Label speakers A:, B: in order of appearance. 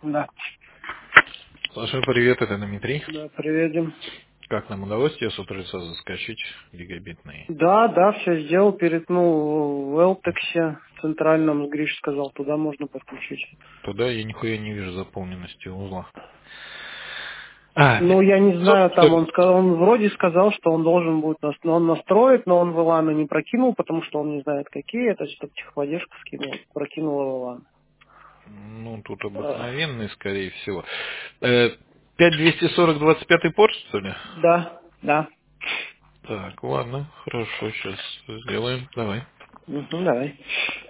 A: Да.
B: Саша, привет, это Дмитрий.
A: Да, приведем.
B: Как нам удалось тебе с утреца заскочить гигабитный?
A: Да, все сделал, перетнул в Элтексе центральном, Гриш сказал, туда можно подключить.
B: Туда я нихуя не вижу заполненности узла.
A: Ну, я не знаю, там
B: Собственно,
A: он сказал, он вроде сказал, что он должен будет он настроить, но он в Илана не прокинул, потому что он не знает, какие это, чтобы техподдержка скинул, прокинул в Илан.
B: ну, тут обыкновенный, скорее всего. 5240 порт, что ли?
A: Да.
B: Так, ладно, хорошо, сейчас сделаем. Давай.
A: Давай.